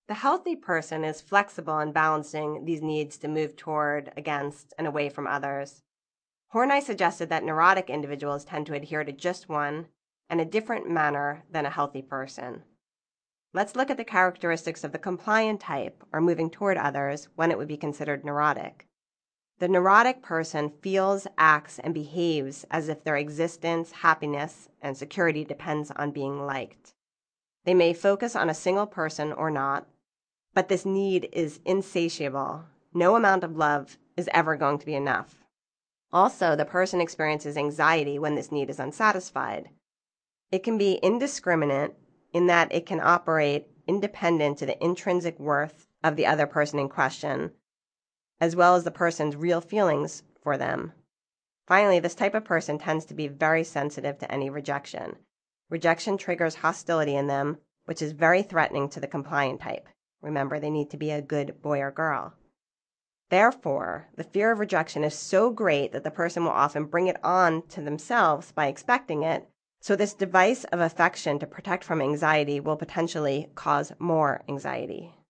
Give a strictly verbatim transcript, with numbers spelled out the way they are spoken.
The healthy person is flexible in balancing these needs to move toward, against, and away from others. Horney suggested that neurotic individuals tend to adhere to just one and a different manner than a healthy person. Let's look at the characteristics of the compliant type, or moving toward others, when it would be considered neurotic. The neurotic person feels, acts, and behaves as if their existence, happiness, and security depends on being liked. They may focus on a single person or not, but this need is insatiable. No amount of love is ever going to be enough. Also, the person experiences anxiety when this need is unsatisfied. It can be indiscriminate in that it can operate independent to the intrinsic worth of the other person in question, as well as the person's real feelings for them. Finally, this type of person tends to be very sensitive to any rejection. Rejection triggers hostility in them, which is very threatening to the compliant type. Remember, they need to be a good boy or girl. Therefore, the fear of rejection is so great that the person will often bring it on to themselves by expecting it, so this device of affection to protect from anxiety will potentially cause more anxiety.